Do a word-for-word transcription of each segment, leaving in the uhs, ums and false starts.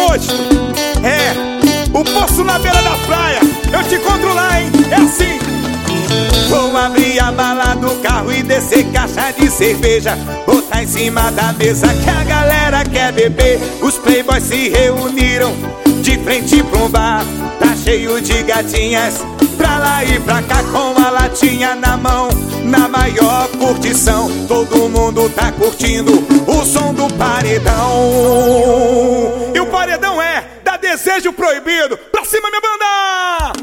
posto. É, o poço na beira da praia. Eu te encontro lá, hein? É assim. Vou abrir a mala do carro e descer caixa de cerveja, botar em cima da mesa que a galera quer beber. Os playboys se reuniram de frente pra um bar, tá cheio de gatinhas pra lá e pra cá, com a latinha na mão, na maior curtição. Todo mundo tá curtindo o som do paredão. E o paredão é da Desejo Proibido. Pra cima, minha banda!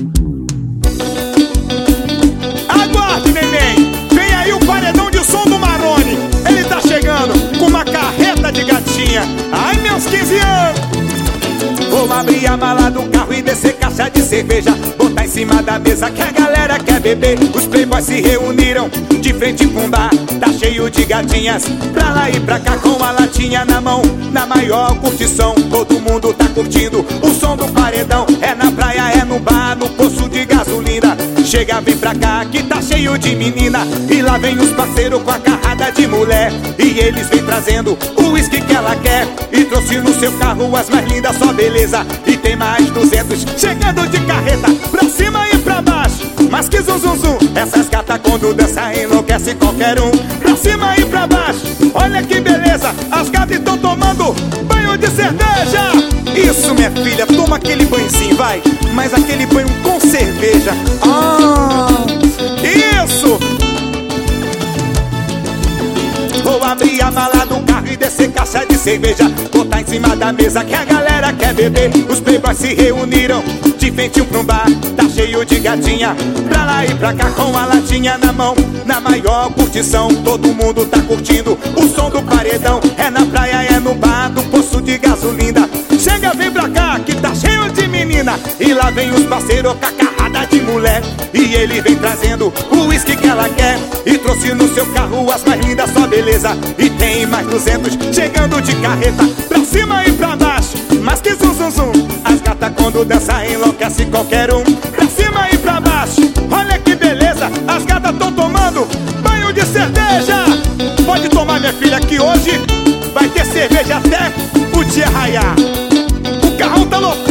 Aguarde, neném! Vem aí o paredão de som do Marrone. Ele tá chegando com uma carreta de gatinha. Ai, meus quinze anos! Vou abrir a mala do carro e descer caixa de cerveja, botar em cima da mesa que a galera quer beber. Os playboys se reuniram de frente pra um bar, tá cheio de gatinhas pra lá e pra cá, com a latinha na mão, na maior curtição. Todo mundo tá curtindo o som do paredão. É na praia, é no bar, no poço de gasolina. Chega, vem pra cá que tá cheio de menina. E lá vem os parceiros com a carrada de mulher. E eles vêm trazendo o uísque que ela quer. E trouxe no seu carro as mais lindas, só beleza. E tem mais duzentos chegando de carreta, pra cima e pra baixo. Mas que zum zum zum, essas gatas quando dançam enlouquece qualquer um. Pra cima e pra baixo, olha que beleza. As gatas estão tomando banho de cerveja. Isso, minha filha, toma aquele banhozinho, vai. Mas aquele banho com cerveja. Ah, isso! Vou abrir a mala do carro e descer caixa de cerveja, botar em cima da mesa que a galera quer beber. Os playboys se reuniram de frente pra um bar, tá cheio de gatinha pra lá e pra cá, com a latinha na mão, na maior curtição. Todo mundo tá curtindo o som do paredão. É na praia, é no bar, do poço de gasolina. Chega, vem pra cá que tá cheio de menina. E lá vem os parceiros com a carrada de mulher. E ele vem trazendo o uísque que ela quer. E trouxe no seu carro as mais lindas, só beleza. E tem mais duzentos chegando de carreta, pra cima e pra baixo. Mas que zum zum zum, as gatas quando dançam enlouquece qualquer um. Pra cima e pra baixo, olha que beleza. As gatas tão tomando banho de cerveja. Pode tomar, minha filha, que hoje vai ter cerveja até o dia raiar. O carrão tá louco.